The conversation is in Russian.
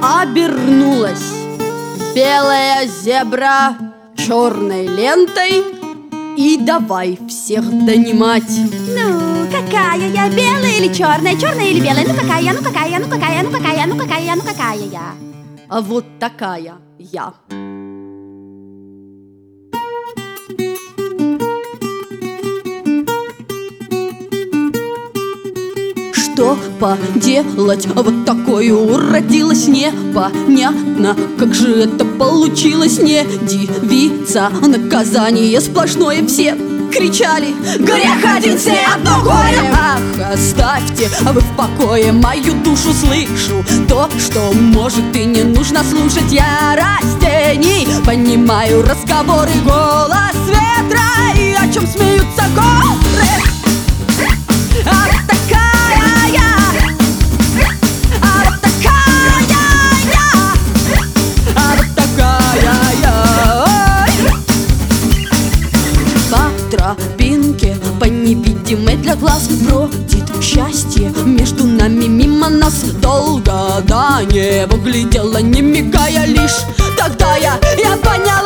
Обернулась белая зебра черной лентой и давай всех донимать. Ну, какая я, белая или черная, черная или белая? Ну какая, ну какая, ну какая, ну какая, ну какая, ну какая я? А вот такая я. Что поделать, вот такое уродилось, непонятно, как же это получилось. Не девица, наказание сплошное, все кричали: грех один, все одно горе. Ах, оставьте вы в покое мою душу, слышу то, что может и не нужно слушать. Я растений понимаю разговоры, голос ветра и о чем смеются горы. А вот такая я, а вот такая я, а вот такая я. По тропинке, по невидимой для глаз, бродит счастье между нами, мимо нас. Долго до неба глядела, не мигая, лишь тогда я поняла.